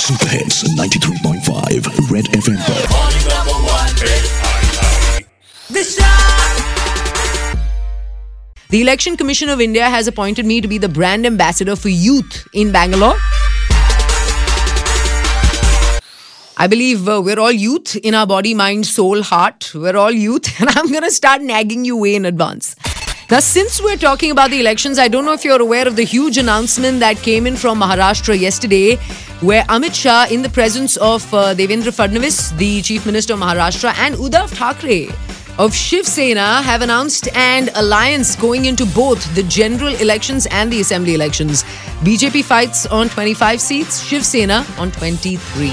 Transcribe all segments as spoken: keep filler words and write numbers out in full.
Super Hits ninety-three point five Red F M पर The Election Commission of India has appointed me to be the brand ambassador for youth in Bangalore. I believe uh, we're all youth in our body, mind, soul, heart. We're all youth, and I'm going to start nagging you way in advance. Now, since we're talking about the elections, I don't know if you're aware of the huge announcement that came in from Maharashtra yesterday, where Amit Shah, in the presence of uh, Devendra Fadnavis, the Chief Minister of Maharashtra, and Uddhav Thackeray of Shiv Sena, have announced an alliance going into both the general elections and the assembly elections. B J P fights on twenty-five seats, Shiv Sena on twenty-three.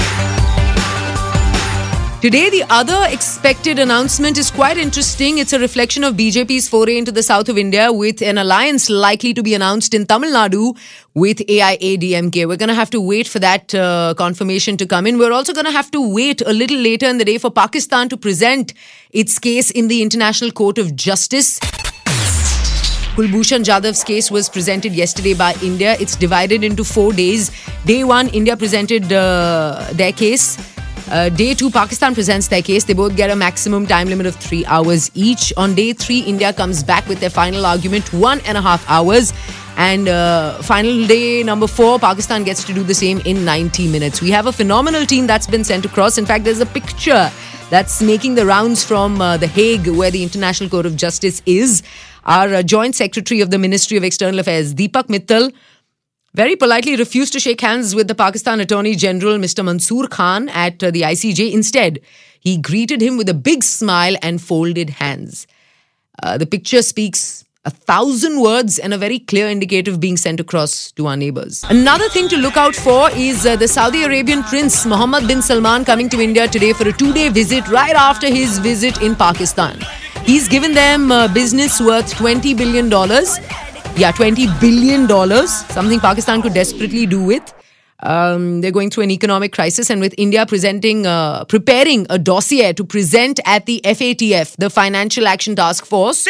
Today, the other expected announcement is quite interesting. It's a reflection of B J P's foray into the south of India, with an alliance likely to be announced in Tamil Nadu with A I A D M K. We're going to have to wait for that uh, confirmation to come in. We're also going to have to wait a little later in the day for Pakistan to present its case in the International Court of Justice. Kulbhushan Jadhav's case was presented yesterday by India. It's divided into four days. Day one, India presented uh, their case. Uh, day two, Pakistan presents their case. They both get a maximum time limit of three hours each. On day three, India comes back with their final argument, one and a half hours. And uh, final day number four, Pakistan gets to do the same in ninety minutes. We have a phenomenal team that's been sent across. In fact, there's a picture that's making the rounds from uh, The Hague, where the International Court of Justice is. Our uh, Joint Secretary of the Ministry of External Affairs, Deepak Mittal, very politely refused to shake hands with the Pakistan Attorney General, Mister Mansoor Khan, at uh, the I C J. Instead, he greeted him with a big smile and folded hands. Uh, the picture speaks a thousand words and a very clear indicative being sent across to our neighbors. Another thing to look out for is uh, the Saudi Arabian Prince Mohammed bin Salman coming to India today for a two-day visit right after his visit in Pakistan. He's given them uh, business worth twenty billion dollars. Yeah, twenty billion dollars, something Pakistan could desperately do with. Um, they're going through an economic crisis, and with India presenting, uh, preparing a dossier to present at the F A T F, the Financial Action Task Force.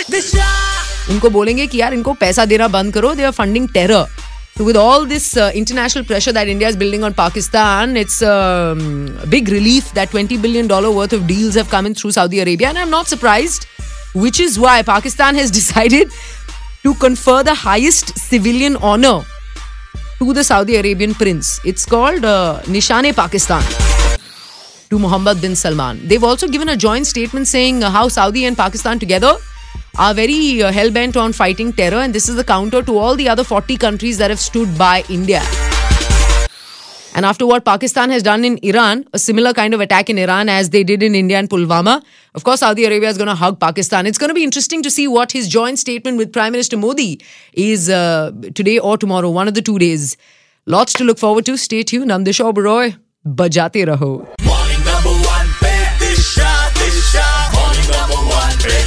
उनको बोलेंगे कि यार इनको पैसा देना बंद करो. They are funding terror. So with all this uh, international pressure that India is building on Pakistan, it's um, a big relief that twenty billion dollars worth of deals have come in through Saudi Arabia. And I'm not surprised, which is why Pakistan has decided to confer the highest civilian honor to the Saudi Arabian prince. It's called uh, Nishan-e-Pakistan to Mohammed bin Salman. They've also given a joint statement saying uh, how Saudi and Pakistan together are very uh, hell-bent on fighting terror, and this is the counter to all the other forty countries that have stood by India. And after what Pakistan has done in Iran, a similar kind of attack in Iran as they did in India and Pulwama, of course, Saudi Arabia is going to hug Pakistan. It's going to be interesting to see what his joint statement with Prime Minister Modi is uh, today or tomorrow, one of the two days. Lots to look forward to. Stay tuned. I'm Disha Oberoi. Bajate raho. Morning number one pe Disha, Disha. Morning number one pe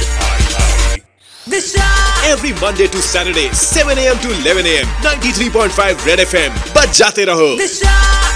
Disha. Every Monday to Saturday, seven a.m. to eleven a.m. ninety-three point five Red F M. Bajate raho. Disha.